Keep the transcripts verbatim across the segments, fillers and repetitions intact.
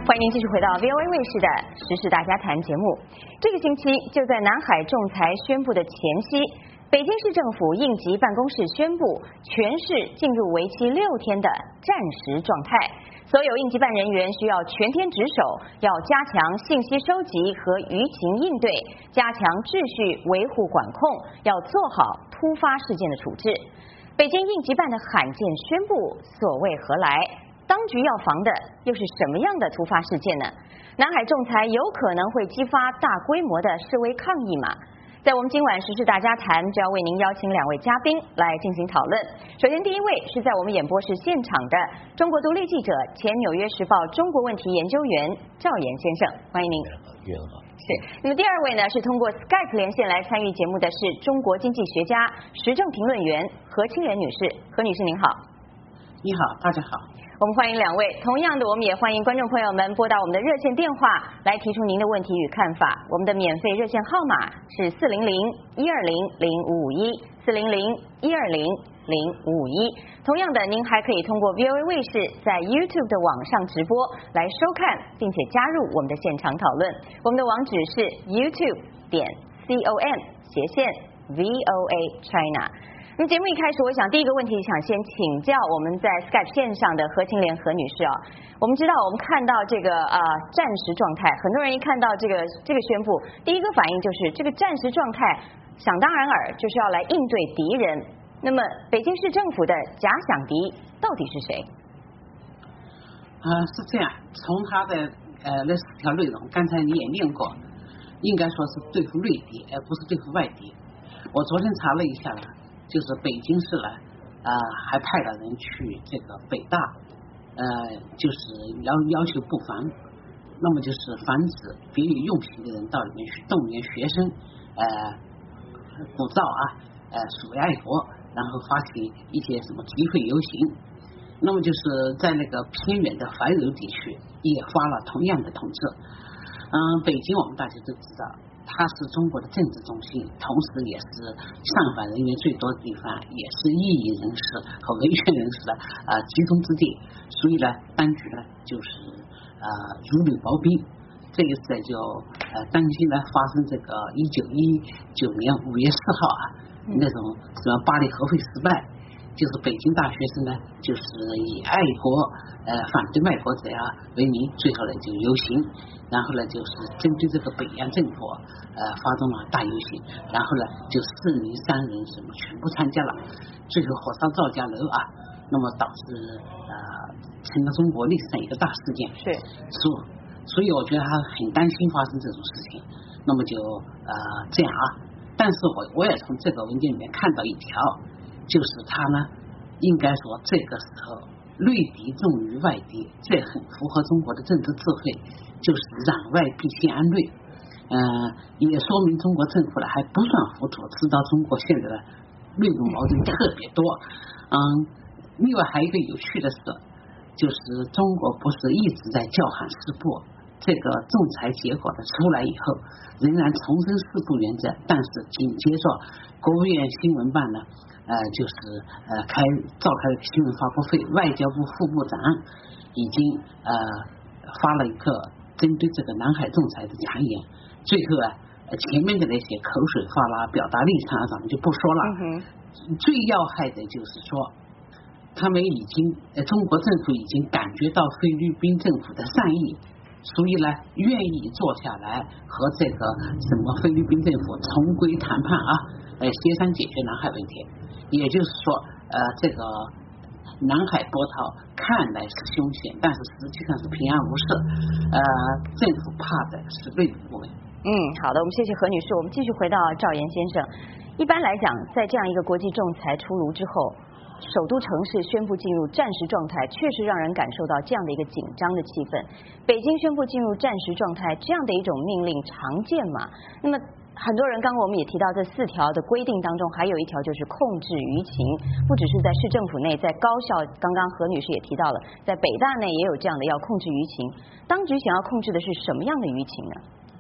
欢迎您继续回到 V O A 卫视的时事大家谈节目。这个星期就在南海仲裁宣布的前夕，北京市政府应急办公室宣布，全市进入为期六天的战时状态。所有应急办人员需要全天值守，要加强信息收集和舆情应对，加强秩序维护管控，要做好突发事件的处置。北京应急办的罕见宣布，所谓何来？当局要防的又是什么样的突发事件呢？南海仲裁有可能会激发大规模的示威抗议吗？在我们今晚时事大家谈，就要为您邀请两位嘉宾来进行讨论。首先，第一位是在我们演播室现场的中国独立记者、前纽约时报中国问题研究员赵岩先生，欢迎您。 岳好。 是。那么第二位呢，是通过 Skype 连线来参与节目的是中国经济学家、时政评论员何清源女士。何女士您好。 你好，大家好。 我们欢迎两位，同样的，我们也欢迎观众朋友们拨打我们的热线电话来提出您的问题与看法。我们的免费热线号码是四零零一二零零五五一四零零一二零零五五一。同样的，您还可以通过 V O A 卫视在 YouTube 的网上直播来收看，并且加入我们的现场讨论。我们的网址是 YouTube 点 com 斜线 V O A China。那么节目一开始，我想第一个问题想先请教我们在 Skype 线上的何清莲何女士啊。我们知道，我们看到这个啊、呃、战时状态，很多人一看到这个这个宣布，第一个反应就是这个战时状态，想当然尔就是要来应对敌人。那么北京市政府的假想敌到底是谁？ 啊、呃，是这样，从他的呃那四条内容，刚才你也念过，应该说是对付内敌，而不是对付外敌。我昨天查了一下呢。就是北京市呢，呃，还派了人去这个北大，呃，就是要要求布防，那么就是防止别有用心的人到里面去动员学生，呃，鼓噪啊，呃，所谓爱国，然后发起一些什么集会游行，那么就是在那个偏远的怀柔地区也发了同样的通知。嗯，北京我们大家都知道。它是中国的政治中心，同时也是上访人员最多的地方，也是异议人士和维权人士的呃集中之地。所以呢，当局呢就是呃如履薄冰。这一次就呃担心呢发生这个一九一九年五月四号啊那种什么巴黎和会失败，就是北京大学生呢就是以爱国呃反对卖国者啊为名，最后呢就游行。然后呢，就是针对这个北洋政府，呃，发动了大游行，然后呢，就四名三人什么全部参加了，最后火烧赵家楼啊，那么导致呃成了中国历史上一个大事件。 是， 所所以我觉得他很担心发生这种事情，那么就呃这样啊，但是我我也从这个文件里面看到一条，就是他呢，应该说这个时候内敌重于外敌，这很符合中国的政治智慧。就是攘外必先安内，呃，也说明中国政府呢还不算糊涂，知道中国现在的内部矛盾特别多。嗯，另外还有一个有趣的是，就是中国不是一直在叫喊四不，这个仲裁结果的出来以后，仍然重申四不原则，但是紧接着国务院新闻办呢，呃，就是呃开召开新闻发布会，外交部副部长已经呃发了一个。针对这个南海仲裁的强言，最后啊，前面的那些口水话啦、表达立场啊，咱们就不说了。嗯、最要害的就是说，他们已经，呃，中国政府已经感觉到菲律宾政府的善意，所以呢，愿意坐下来和这个什么菲律宾政府重归谈判啊，呃，协商解决南海问题。也就是说，呃，这个。南海波涛看来是凶险，但是实际上是平安无事。呃，政府怕的是内部部门。 嗯，好的，我们谢谢何女士。我们继续回到赵岩先生。一般来讲，在这样一个国际仲裁出炉之后，首都城市宣布进入战时状态，确实让人感受到这样的一个紧张的气氛。北京宣布进入战时状态，这样的一种命令常见吗？那么。很多人刚刚我们也提到，这四条的规定当中，还有一条就是控制舆情，不只是在市政府内，在高校，刚刚何女士也提到了，在北大内也有这样的要控制舆情。当局想要控制的是什么样的舆情呢？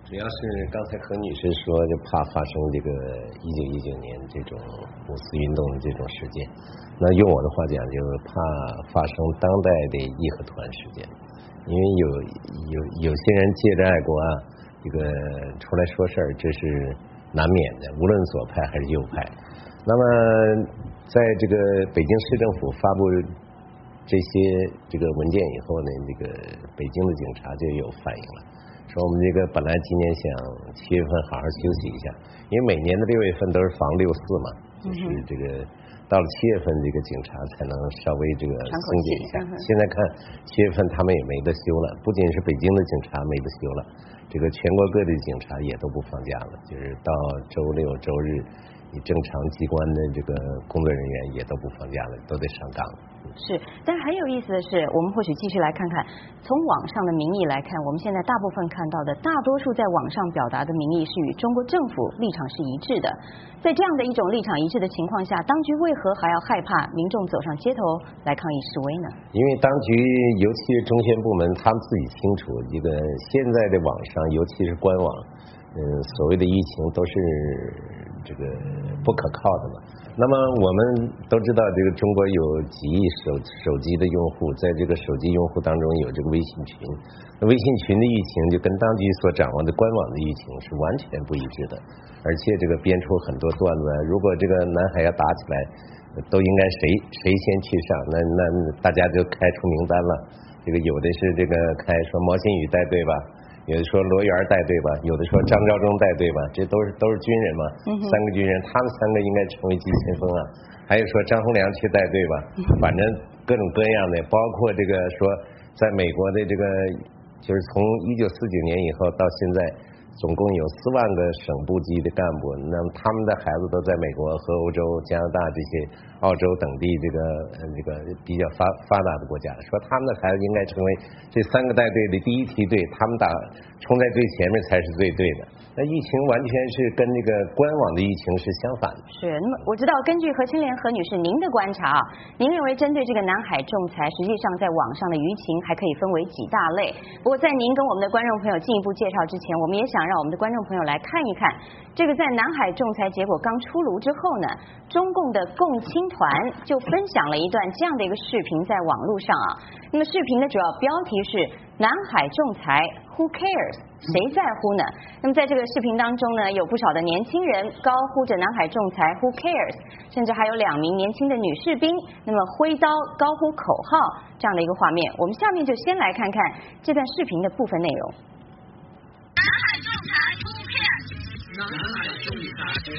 主要是刚才何女士说，就怕发生这个一九一九年这种五四运动的这种事件。那用我的话讲，就是怕发生当代的义和团事件，因为有有有些人借着爱国啊，这个出来说事儿，这是难免的，无论左派还是右派。那么，在这个北京市政府发布这些这个文件以后呢，这个北京的警察就有反应了，说我们这个本来今年想七月份好好休息一下，因为每年的六月份都是防六四嘛，就是这个到了七月份这个警察才能稍微这个松解一下。现在看七月份他们也没得休了，不仅是北京的警察没得休了，这个全国各地的警察也都不放假了，就是到周六周日。你正常机关的这个工作人员也都不放假了，都得上岗。 是，但是很有意思的是，我们或许继续来看看，从网上的民意来看，我们现在大部分看到的，大多数在网上表达的民意是与中国政府立场是一致的。在这样的一种立场一致的情况下，当局为何还要害怕民众走上街头来抗议示威呢？因为当局，尤其是中宣部门，他们自己清楚，这个现在的网上，尤其是官网，嗯，所谓的疫情都是这个不可靠的嘛。那么我们都知道，这个中国有几亿手手机的用户，在这个手机用户当中有这个微信群，那微信群的疫情就跟当局所掌握的官网的疫情是完全不一致的，而且这个编出很多段子，如果这个南海要打起来，都应该谁谁先去上，那那大家就开出名单了。这个有的是这个开说毛新宇带队吧。有的说罗源带队吧，有的说张召忠带队吧，这都是都是军人嘛，嗯、三个军人，他们三个应该成为急先锋啊。还有说张洪良去带队吧，反正各种各样的，包括这个说在美国的这个，就是从一九四九年以后到现在，总共有四万个省部级的干部，那么他们的孩子都在美国和欧洲、加拿大这些澳洲等地这个这个比较发发达的国家，说他们的孩子应该成为这三个带队的第一梯队，他们打冲在最前面才是最对的。那疫情完全是跟那个官网的疫情是相反的。 是，那么我知道根据何清莲何女士您的观察，您认为针对这个南海仲裁，实际上在网上的舆情还可以分为几大类。不过在您跟我们的观众朋友进一步介绍之前，我们也想让我们的观众朋友来看一看，这个在南海仲裁结果刚出炉之后呢，中共的共青团就分享了一段这样的一个视频在网络上啊。那么视频的主要标题是南海仲裁 Who cares？ 谁在乎呢？那么在这个视频当中呢，有不少的年轻人高呼着南海仲裁 Who cares？ 甚至还有两名年轻的女士兵，那么挥刀高呼口号这样的一个画面。我们下面就先来看看这段视频的部分内容。 南海仲裁 Who cares？ 南海仲裁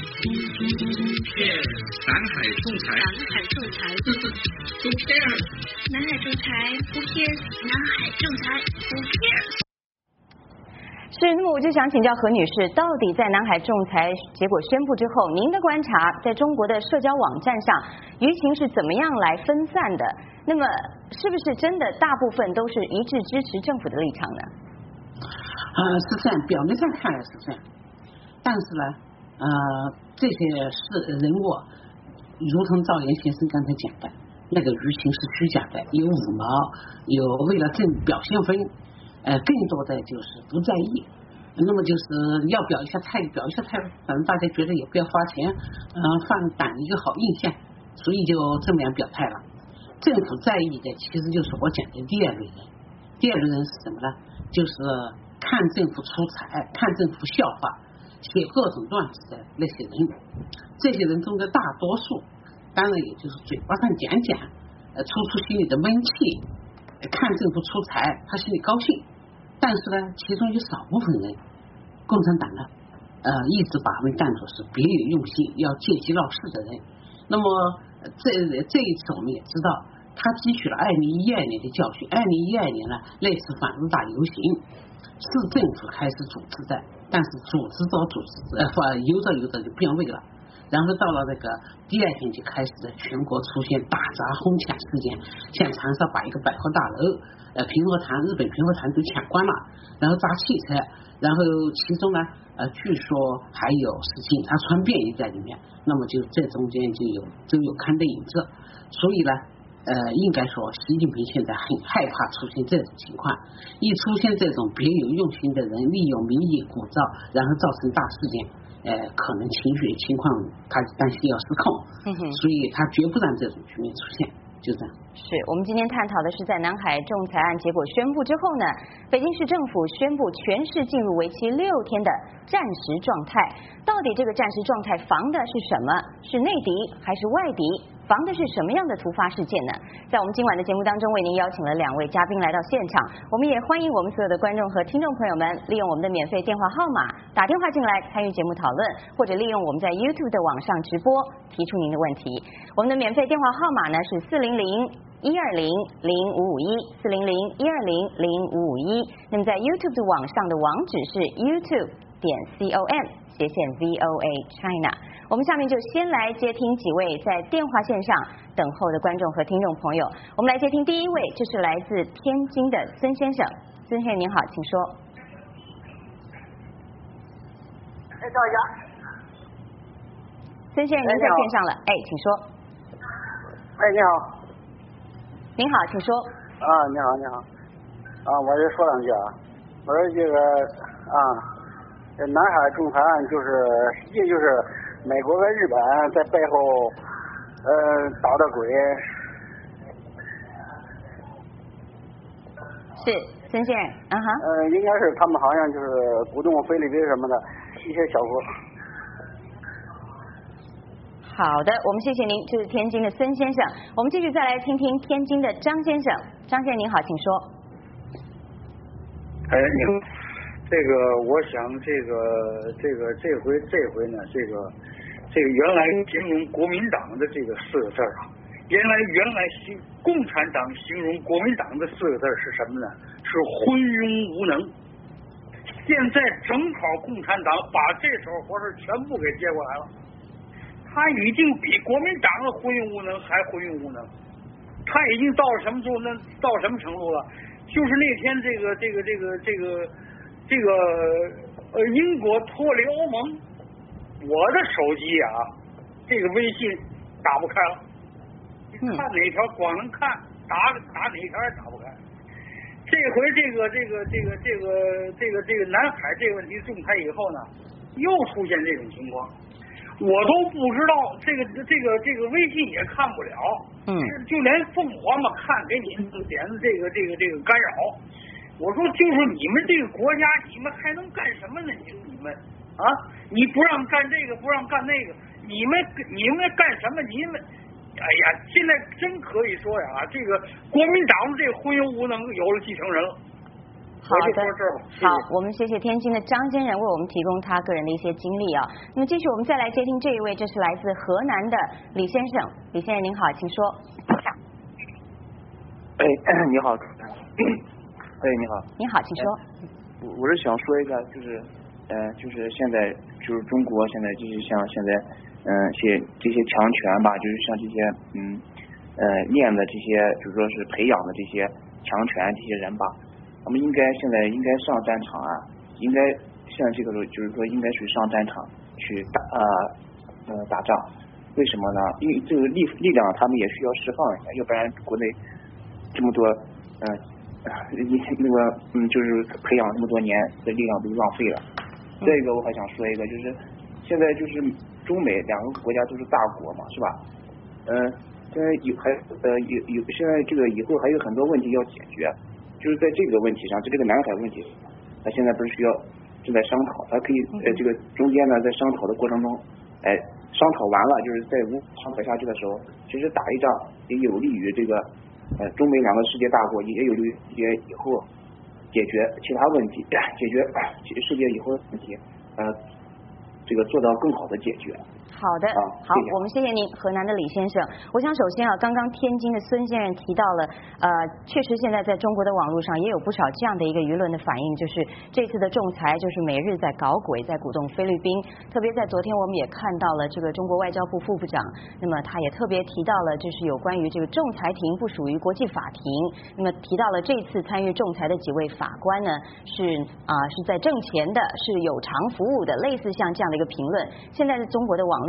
Who cares？ 南海仲裁南海仲裁 Who cares？ 南海仲裁 Who cares？ 南海仲裁 Who cares？ 是，那么我就想请教何女士，到底在南海仲裁结果宣布之后，您的观察，在中国的社交网站上，舆情是怎么样来分散的？那么，是不是真的大部分都是一致支持政府的立场呢？ 呃，是这样，表面上看来是这样，但是呢，呃，这些是人物，如同赵岩先生刚才讲的，那个舆情是虚假的，有五毛，有为了挣表现分。呃，更多的就是不在意，那么就是要表一下态，表一下态，反正大家觉得也不要花钱，呃，放胆一个好印象，所以就这么样表态了。政府在意的其实就是我讲的第二类人，第二类人是什么呢？就是看政府出彩，看政府笑话，写各种段子的那些人。这些人中的大多数，当然也就是嘴巴上讲讲，呃，出出心里的闷气，看政府出彩，他心里高兴。但是呢，其中有少部分人，共产党呢，呃，一直把他们当作是别有用心、要借机闹事的人。那么这这一次我们也知道，他汲取了二零一二年的教训。二零一二年呢，类似反日大游行，是政府开始组织的，但是组织着组织呃，游着游着就变味了。然后到了那个第二天就开始在全国出现大砸哄抢事件，像长沙把一个百货大楼，呃，平和堂日本平和堂都抢光了，然后砸汽车，然后其中呢，呃，据说还有是警察穿便衣在里面，那么就这中间就有都有刊的影子，所以呢， 呃，应该说习近平现在很害怕出现这种情况，一出现这种别有用心的人利用民意鼓噪，然后造成大事件，呃，可能情绪情况他担心要失控， 嗯哼， 所以他绝不让这种局面出现，就这样。 是我们今天探讨的是在南海仲裁案结果宣布之后呢，北京市政府宣布全市进入为期六天的战时状态。到底这个战时状态防的是什么？是内敌还是外敌？防的是什么样的突发事件呢？在我们今晚的节目当中，为您邀请了两位嘉宾来到现场，我们也欢迎我们所有的观众和听众朋友们利用我们的免费电话号码打电话进来参与节目讨论，或者利用我们在 YouTube 的网上直播提出您的问题。我们的免费电话号码呢是四零零一二零零五五一四零零一二零零五五一。那么在 YouTube 的网上的网址是 YouTube 点 com 斜线 V O A China。我们下面就先来接听几位在电话线上等候的观众和听众朋友。我们来接听第一位，这是来自天津的孙先生。孙先生您好，请说。 哎，等一下。 孙先生您在线上了，哎，请说。 哎，你好。 您好，请说。 啊，你好，你好。啊，我就说两句啊。我说这个啊，这南海仲裁案就是实际就是美国跟日本在背后呃捣的鬼。 是孙先生，嗯哼。 呃，应该是他们好像就是鼓动菲律宾什么的一些小国。 好的，我们谢谢您，这是天津的孙先生。我们继续再来听听天津的张先生。张先生您好，请说。 哎，你好，这个我想这个这个这回这回呢，这个这个原来形容国民党的这个四个字啊，原来原来形共产党形容国民党的四个字是什么呢？是昏庸无能。现在正好共产党把这手活事全部给接过来了。他已经比国民党的昏庸无能还昏庸无能，他已经到什么程度呢？到什么程度了？就是那天这个这个这个这个这个呃英国脱离欧盟，我的手机啊，这个微信打不开了，看哪条光能看，打打哪条也打不开。这回这个这个这个这个这个这个南海这个问题仲裁以后呢，又出现这种情况。我都不知道这个这个这个微信也看不了， 嗯， 就连凤凰嘛看给你点的这个这个这个干扰。我说就是你们这个国家，你们还能干什么呢？你你们啊，你不让干这个，不让干那个，你们你们干什么？你们，哎呀，现在真可以说呀，这个国民党的这个昏庸无能有了继承人了。 好的，好，我们谢谢天津的张先生为我们提供他个人的一些经历啊。那么继续我们再来接听这一位，这是来自河南的李先生。李先生您好，请说。 哎，你好。哎，你好。 你好，请说。 我我是想说一下，就是呃，就是现在就是中国现在就是像现在嗯、呃、些这些强权吧，就是像这些嗯呃练的这些，比如说是培养的这些强权这些人吧。我们应该现在应该上战场啊，应该现在这个时候就是说应该去上战场去打呃呃打仗。为什么呢？因为这个力力量他们也需要释放一下，要不然国内这么多嗯呃、那个嗯就是培养这么多年的力量都浪费了。再一个我还想说一个，就是现在就是中美两个国家都是大国嘛，是吧？嗯、呃，现在有还呃有有现在这个以后还有很多问题要解决。就是在这个问题上，在这个南海问题，他现在不是需要正在商讨，他可以呃这个中间呢，在商讨的过程中，哎，商讨完了，就是在无商讨下去的时候，其实打一仗也有利于这个呃中美两个世界大国，也有利于以后解决其他问题，解决世界以后的问题，呃，这个做到更好的解决。 好的，好，我们谢谢您，河南的李先生。我想首先啊，刚刚天津的孙先生提到了，呃，确实现在在中国的网络上也有不少这样的一个舆论的反应，就是这次的仲裁就是美日在搞鬼，在鼓动菲律宾。特别在昨天我们也看到了这个中国外交部副部长，那么他也特别提到了，就是有关于这个仲裁庭不属于国际法庭。那么提到了这次参与仲裁的几位法官呢，是啊、呃、是在挣钱的，是有偿服务的，类似像这样的一个评论。现在的中国的网络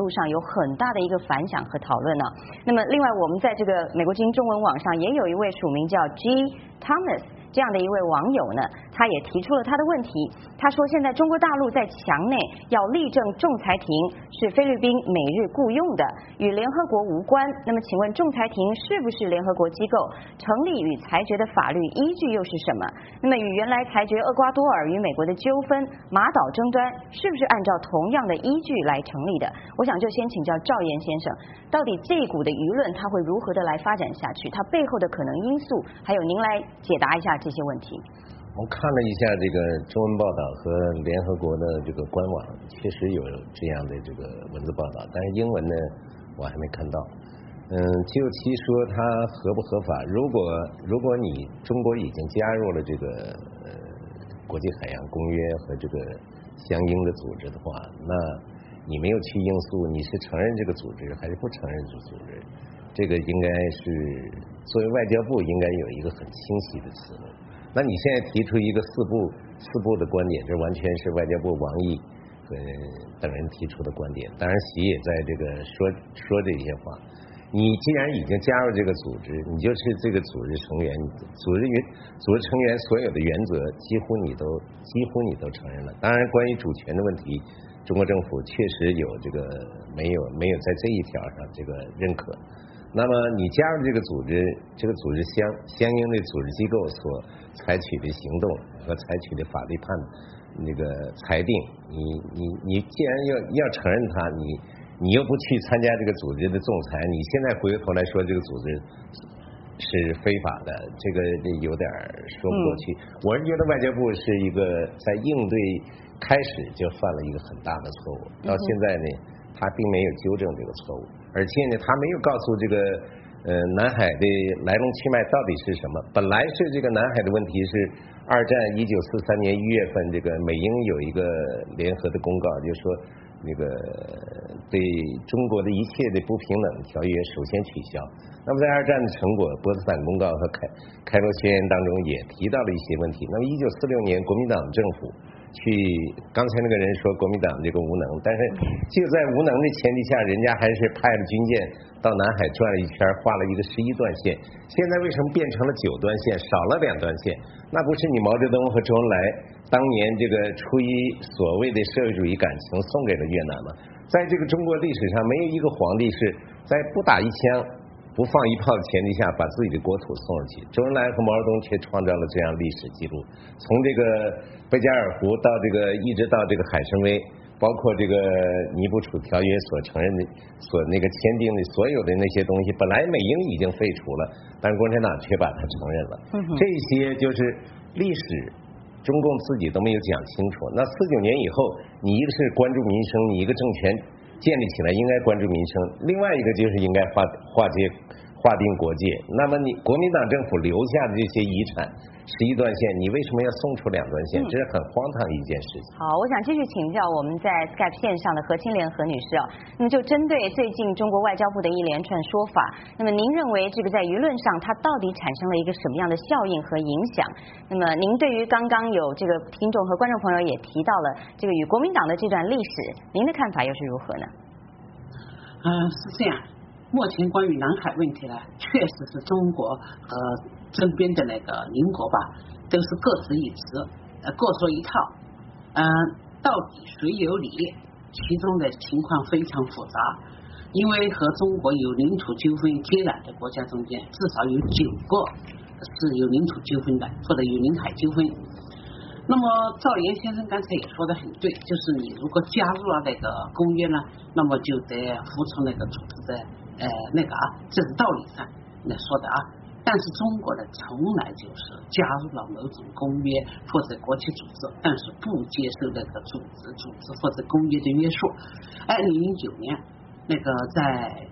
络上有很大的一个反响和讨论呢。那么另外我们在这个美国之音中文网上也有一位署名叫 G Thomas这样的一位网友呢，他也提出了他的问题。他说现在中国大陆在墙内要立正仲裁庭是菲律宾美日雇佣的，与联合国无关。那么请问仲裁庭是不是联合国机构？成立与裁决的法律依据又是什么？那么与原来裁决厄瓜多尔与美国的纠纷、马岛争端是不是按照同样的依据来成立的？我想就先请教赵岩先生，到底这一股的舆论它会如何的来发展下去？它背后的可能因素，还有您来解答一下这些问题。 我看了一下这个中文报道和联合国的这个官网，确实有这样的这个文字报道，但是英文呢我还没看到。嗯，就其说它合不合法，如果如果你中国已经加入了这个呃国际海洋公约和这个相应的组织的话，那你没有去应诉，你是承认这个组织还是不承认这个组织？这个应该是作为外交部应该有一个很清晰的思路。那你现在提出一个四步四步的观点，这完全是外交部王毅和等人提出的观点。当然，习也在这个说说这些话。你既然已经加入这个组织，你就是这个组织成员，组织员组织成员所有的原则几乎你都几乎你都承认了。当然，关于主权的问题，中国政府确实有这个没有没有在这一条上这个认可。那么你加入这个组织，这个组织相相应的组织机构所采取的行动和采取的法律判那个裁定，你你你既然要要承认它，你你又不去参加这个组织的仲裁，你现在回过头来说这个组织是非法的，这个有点说不过去。嗯、我是觉得外交部是一个在应对开始就犯了一个很大的错误，到现在呢，他并没有纠正这个错误。而且呢，他没有告诉这个呃南海的来龙去脉到底是什么。本来是这个南海的问题是二战一九四三年一月份，这个美英有一个联合的公告，就是说那个对中国的一切的不平等条约首先取消。那么在二战的成果波茨坦公告和开开罗宣言当中也提到了一些问题。那么一九四六年国民党政府去，刚才那个人说国民党这个无能，但是就在无能的前提下，人家还是派了军舰到南海转了一圈，画了一个十一段线。现在为什么变成了九段线，少了两段线？那不是你毛泽东和周恩来当年这个出于所谓的社会主义感情送给了越南吗？在这个中国历史上，没有一个皇帝是在不打一枪不放一炮的前提下把自己的国土送了去。周恩来和毛泽东却创造了这样历史记录，从这个贝加尔湖到这个一直到这个海参崴，包括这个尼布楚条约所承认的所那个签订的所有的那些东西，本来美英已经废除了，但是共产党却把它承认了。嗯、这些就是历史中共自己都没有讲清楚。那四九年以后，你一个是关注民生，你一个政权建立起来应该关注民生，另外一个就是应该划划界划定国界。那么你国民党政府留下的这些遗产十一段线，你为什么要送出两段线？嗯、这是很荒唐的一件事情。 好，我想继续请教我们在 Skype 线上的何清莲何女士啊。那么就针对最近中国外交部的一连串说法，那么您认为这个在舆论上它到底产生了一个什么样的效应和影响？那么您对于刚刚有这个听众和观众朋友也提到了这个与国民党的这段历史，您的看法又是如何呢？ 嗯、呃，是这样。目前关于南海问题呢，确实是中国和周边的那个邻国吧，都是各执一词，呃，各说一套。嗯、呃，到底谁有理？其中的情况非常复杂，因为和中国有领土纠纷接壤的国家中间，至少有九个是有领土纠纷的，或者有领海纠纷。那么赵岩先生刚才也说得很对，就是你如果加入了那个公约呢，那么就得服从那个组织的呃那个啊，这是道理上来说的啊。但是中国呢，从来就是加入了某种公约或者国际组织，但是不接受那个组织组织或者公约的约束。二零零九年那个在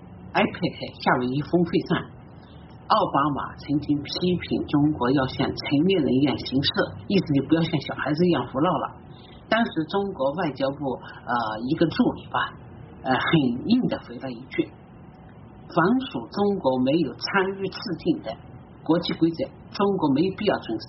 I P E C 夏威夷峰会上，奥巴马曾经批评中国要像成年人一样行事，意思就不要像小孩子一样胡闹了。当时中国外交部呃一个助理吧，呃很硬的回了一句：凡属中国没有参与制定的国际规则，中国没有必要遵守。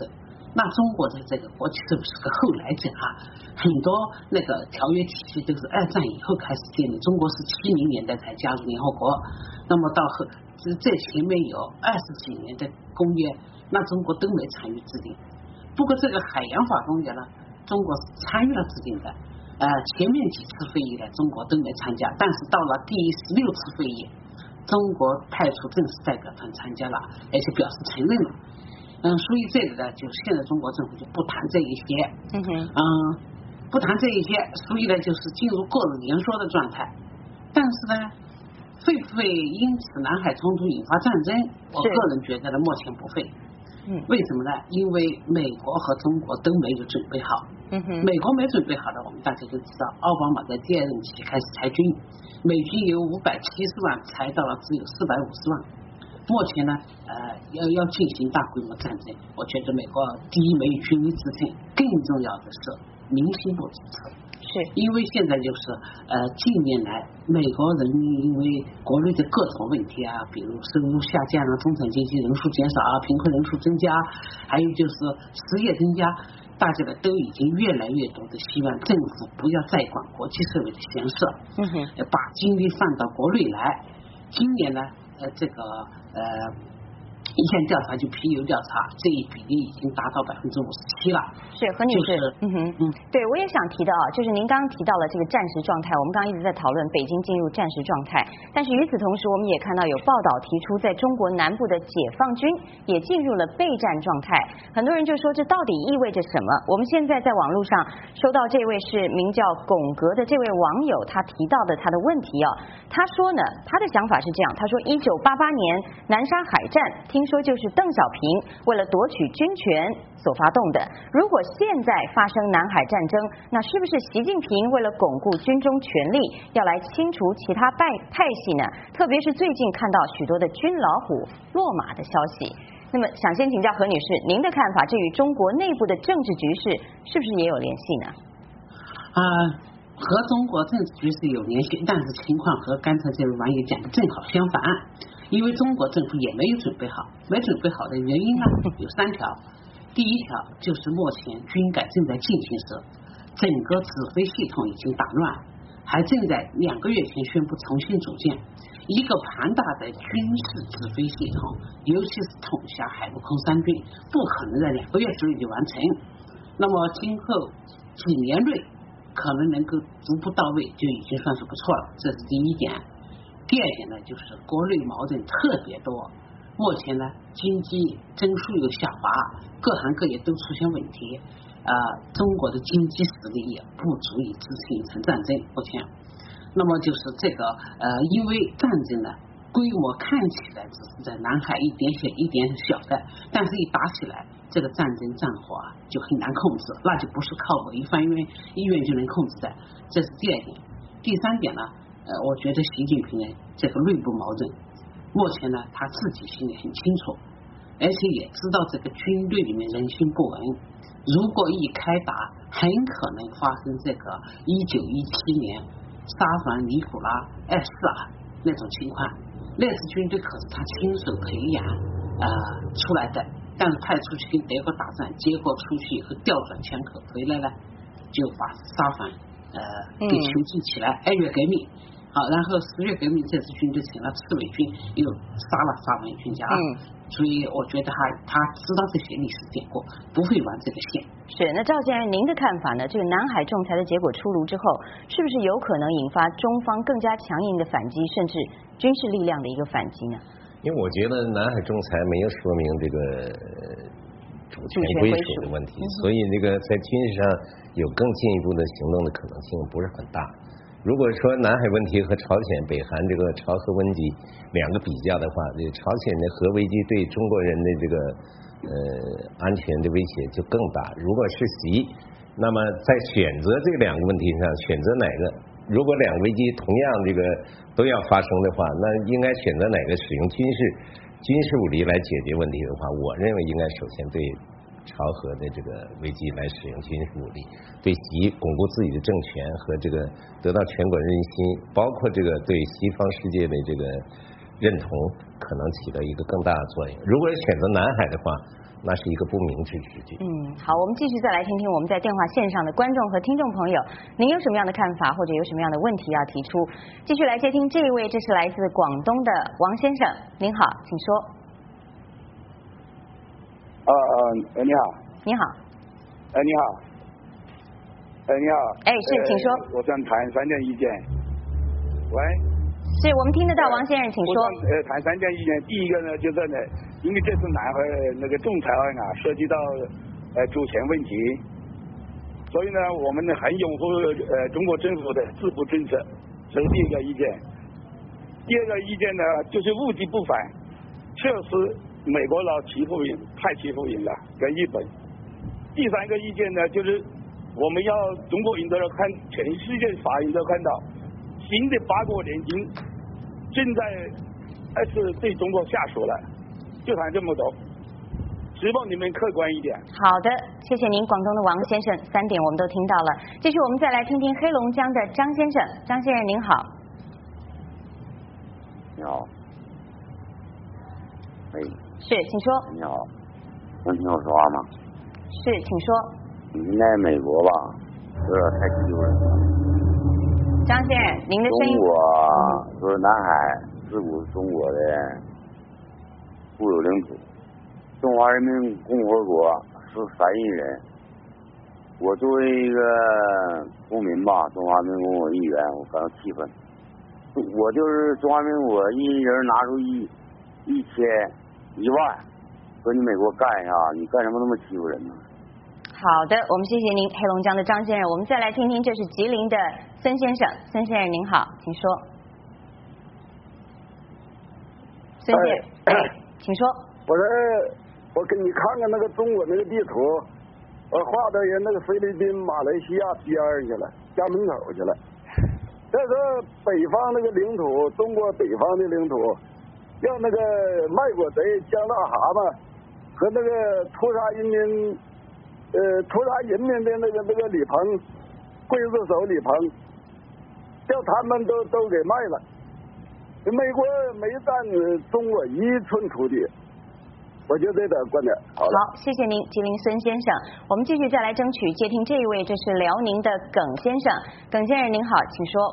那中国的这个国际社会是个后来者啊，很多那个条约体系都是二战以后开始建立，中国是七零年代才加入联合国，那么到后这这前面有二十几年的公约，那中国都没参与制定。不过这个海洋法公约呢，中国是参与了制定的，呃，前面几次会议呢，中国都没参加，但是到了第十六次会议，中国派出正式代表团参加了，而且表示承认了。嗯，所以这个呢，就现在中国政府就不谈这一些， 嗯哼， 嗯，不谈这一些，所以呢，就是进入个人言说的状态。但是呢，会不会因此南海冲突引发战争？我个人觉得呢，目前不会。 嗯， 为什么呢？因为美国和中国都没有准备好。 嗯哼， 美国没准备好的，我们大家都知道，奥巴马在第二任期开始裁军，美军由五百七十万裁到了只有四百五十万。目前呢，呃，要要进行大规模战争，我觉得美国第一没有军威支撑，更重要的是民心不支持。 是因为现在就是呃近年来美国人因为国内的各种问题啊，比如收入下降啊，中产阶级人数减少啊，贫困人数增加，还有就是失业增加，大家呢都已经越来越多的希望政府不要再管国际社会的闲事， 嗯哼， 把精力放到国内来。今年呢，呃这个呃一项调查就皮尤调查，这一比例已经达到百分之五十七了。 是何女士， 就是、 嗯哼，嗯，对我也想提到啊，就是您刚刚提到了这个战时状态，我们刚刚一直在讨论北京进入战时状态，但是与此同时，我们也看到有报道提出，在中国南部的解放军也进入了备战状态，很多人就说这到底意味着什么？我们现在在网络上收到这位是名叫巩格的这位网友他提到的他的问题啊，他说呢，他的想法是这样，他说一九八八年南沙海战，听说就是邓小平为了夺取军权所发动的。如果现在发生南海战争，那是不是习近平为了巩固军中权力，要来清除其他派派系呢？特别是最近看到许多的军老虎落马的消息。那么想先请教何女士，您的看法，这与中国内部的政治局势是不是也有联系呢？ 啊、呃，和中国政治局势有联系，但是情况和刚才这位网友讲的正好相反。因为中国政府也没有准备好，没准备好的原因呢有三条。第一条就是目前军改正在进行时，整个指挥系统已经打乱，还正在两个月前宣布重新组建一个庞大的军事指挥系统，尤其是统辖海陆空三军，不可能在两个月之内就完成。那么今后几年内可能能够逐步到位，就已经算是不错了，这是第一点。第二点呢，就是国内矛盾特别多，目前呢经济增速又下滑，各行各业都出现问题，呃，中国的经济实力也不足以支撑一场战争。目前，那么就是这个呃，因为战争呢规模看起来只是在南海一点小一点小的，但是一打起来，这个战争战火啊就很难控制，那就不是靠某一方面意愿就能控制的。这是第二点。第三点呢？呃，我觉得习近平呢，这个内部矛盾，目前呢他自己心里很清楚，而且也知道这个军队里面人心不稳，如果一开打，很可能发生这个一九一七年沙皇尼古拉二世啊那种情况。那支军队可是他亲手培养呃出来的，但是派出去跟德国打仗，结果出去以后调转枪口，回来呢就把沙皇呃给囚禁起来，二月革命。好，然后十月革命这支军队成了刺猬军，又杀了沙文军家，嗯，所以我觉得他他知道这些历史典故，不会玩这个线。 是，那赵先生您的看法呢？这个南海仲裁的结果出炉之后，是不是有可能引发中方更加强硬的反击，甚至军事力量的一个反击呢？ 因为我觉得南海仲裁没有说明这个主权归属的问题，所以这个在军事上有更进一步的行动的可能性不是很大。如果说南海问题和朝鲜、北韩这个朝核问题两个比较的话，这个朝鲜的核危机对中国人的这个呃安全的威胁就更大。如果是习，那么在选择这两个问题上选择哪个，如果两个危机同样这个都要发生的话，那应该选择哪个使用军事军事武力来解决问题的话，我认为应该首先对朝核的这个危机来使用军事武力，对习巩固自己的政权和这个得到全国人心，包括这个对西方世界的这个认同，可能起到一个更大的作用。如果选择南海的话， 那是一个不明智之举。 嗯，好，我们继续再来听听我们在电话线上的观众和听众朋友，您有什么样的看法，或者有什么样的问题要提出？继续来接听这一位，这是来自广东的王先生，您好，请说。 呃呃，你好。 你好。 哎，你好。哎，你好。 哎，是，请说。 我想谈三点意见。喂。 是我们听得到，王先生，请说。 呃，谈三点意见，第一个呢，就是呢，因为这次南海那个仲裁案啊，涉及到呃主权问题，所以呢，我们呢很拥护呃中国政府的自负政策，这是第一个意见。第二个意见呢，就是物极不反，确实美国佬欺负赢，太欺负赢了，跟日本。第三个意见呢，就是我们要中国人都要看，全世界法人都看到，新的八国联军正在开始对中国下手了，就谈这么多，希望你们客观一点。 好的，谢谢您，广东的王先生，三点我们都听到了。继续，我们再来听听黑龙江的张先生，张先生您好。 你好。喂。 是，请说。 你好，能听我说话吗？ 是，请说。 你在美国吧，有点太欺负人了。 张先生，您的声音。 中国说南海自古是中国的固有领土，中华人民共和国是三亿人。我作为一个公民吧，中华民国一员，我感到气愤。我就是中华民国一人拿出一一千一万，和你美国干一下，你干什么那么欺负人呢？ 好的，我们谢谢您，黑龙江的张先生。我们再来听听，这是吉林的孙先生，孙先生您好，请说。孙先生，哎，请说。 我说，我给你看看那个中国那个地图，我画到人那个菲律宾、马来西亚边上去了，家门口去了。这个北方那个领土，中国北方的领土，让那个卖国贼江大蛤蟆和那个屠杀人民。呃，屠杀人民的那个那个李鹏，刽子手李鹏，叫他们都都给卖了。美国没占中国一寸土地，我就这点观点。好了， 好，谢谢您，吉林孙先生。我们继续再来争取接听这一位，这是辽宁的耿先生，耿先生您好，请说。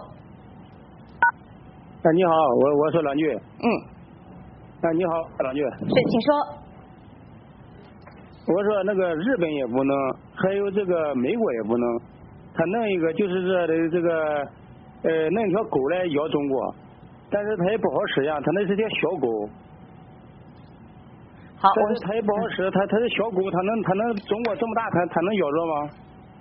哎，你好，我我是郎俊。 嗯。 哎，你好，郎俊。 是，请说。 我说那个日本也不能，还有这个美国也不能，他弄一个就是这的这个呃弄一条狗来咬中国，但是他也不好使呀，他那是条小狗。 好， 但是他也不好使，他他是小狗，他能他能中国这么大，他他能咬着吗？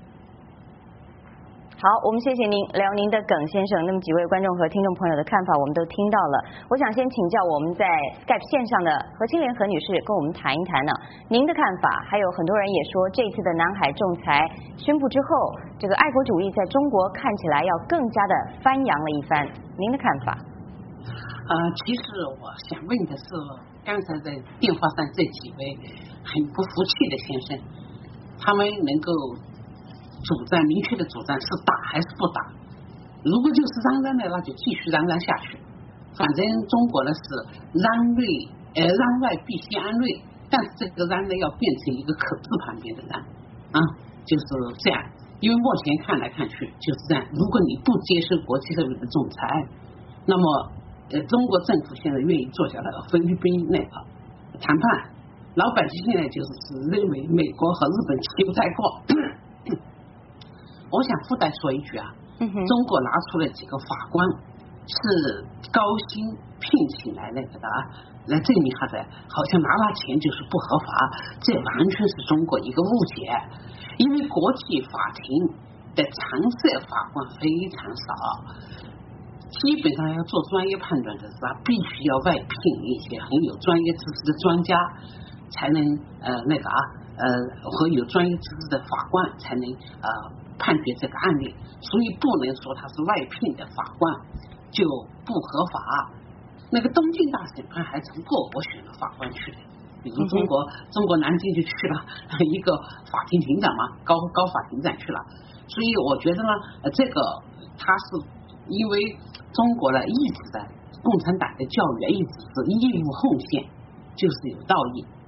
好，我们谢谢您，辽宁的耿先生。那么几位观众和听众朋友的看法我们都听到了。我想先请教我们在 Skype 线上的何清莲何女士，跟我们谈一谈呢，您的看法。还有很多人也说，这次的南海仲裁宣布之后，这个爱国主义在中国看起来要更加的翻扬了一番，您的看法？ 呃，其实我想问的是，刚才在电话上这几位很不服气的先生，他们能够主张明确的主张是打还是不打？如果就是嚷嚷的，那就继续嚷嚷下去。反正中国呢是攘内呃攘外必先安内，但是这个攘呢要变成一个可字旁边的攘啊，就是这样。因为目前看来看去就是这样。如果你不接受国际社会的仲裁，那么呃中国政府现在愿意坐下来和菲律宾那个谈判，老百姓现在就是认为美国和日本气不太过。我想附带说一句啊， 嗯、 中国拿出了几个法官是高薪聘请来那个的啊，来证明他的好像拿了钱就是不合法，这完全是中国一个误解。因为国际法庭的常设法官非常少，基本上要做专业判断的是啊，必须要外聘一些很有专业知识的专家，才能呃那个啊呃和有专业知识的法官才能呃判决这个案例，所以不能说他是外聘的法官就不合法。那个东京大审判还从各国选了法官去的，比如中国、嗯、中国南京就去了一个法庭庭长嘛，高高法庭长去了。所以我觉得呢，呃，这个他是因为中国呢一直在共产党的教育一直是义务奉献，就是有道义，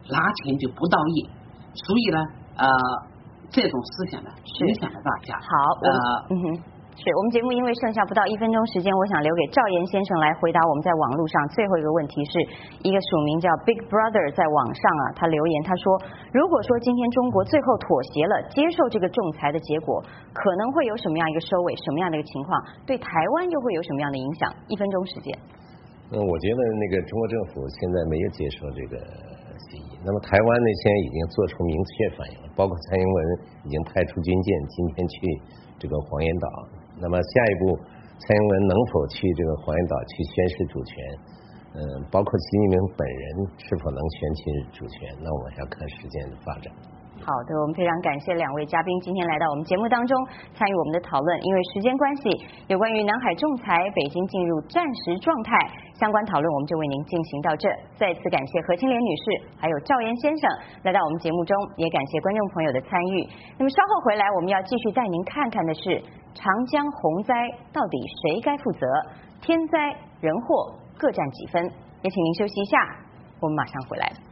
拿钱就不到位，所以呢，呃，这种思想呢影响了大家。 好，呃，嗯哼。是我们节目因为剩下不到一分钟时间，我想留给赵岩先生来回答我们在网络上最后一个问题。是一个署名叫 Big Brother 在网上啊，他留言他说，如果说今天中国最后妥协了，接受这个仲裁的结果，可能会有什么样一个收尾，什么样的一个情况，对台湾又会有什么样的影响？一分钟时间。 嗯，我觉得那个中国政府现在没有接受这个协议，那么台湾呢现在已经做出明确反应了，包括蔡英文已经派出军舰今天去这个黄岩岛。那么下一步，蔡英文能否去这个黄岩岛去宣示主权？嗯，包括习近平本人是否能宣示主权？那我们要看时间的发展。 好的，我们非常感谢两位嘉宾今天来到我们节目当中参与我们的讨论。因为时间关系，有关于南海仲裁，北京进入战时状态相关讨论，我们就为您进行到这。再次感谢何清莲女士还有赵岩先生来到我们节目中，也感谢观众朋友的参与。那么稍后回来，我们要继续带您看看的是长江洪灾到底谁该负责？天灾人祸各占几分？也请您休息一下，我们马上回来。